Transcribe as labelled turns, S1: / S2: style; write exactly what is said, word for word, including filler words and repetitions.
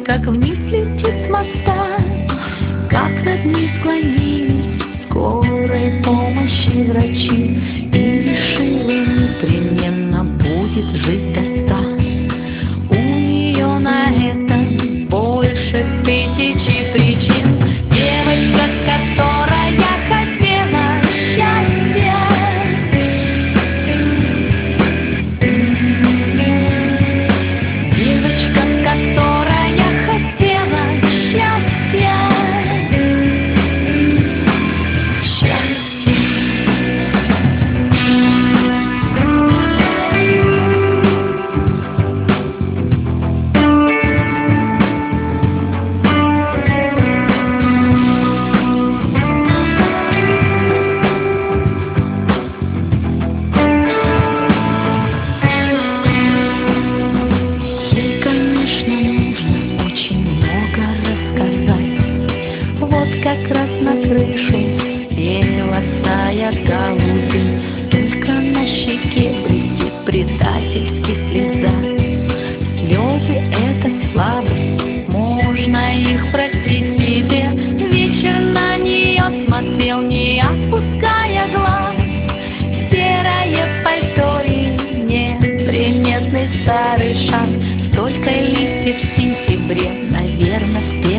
S1: как вниз летит с моста, как над ней склонились скорой помощи врачи, и решила, непременно будет жить до ста. У нее на это больше тысячи причин. Девочка, которая хотела счастья, девочка, которая хотела счастья, счастья. Ей, конечно, нужно очень много рассказать. Вот как раз на крышу села стая голубей, только на щеке блестит предательски слеза. Слезы — это слабость, можно их простить себе. Вечер на нее смотрел, не опуская глаз. Серое пальто и неприметный старый шарф, столько листьев в сентябре, наверное, в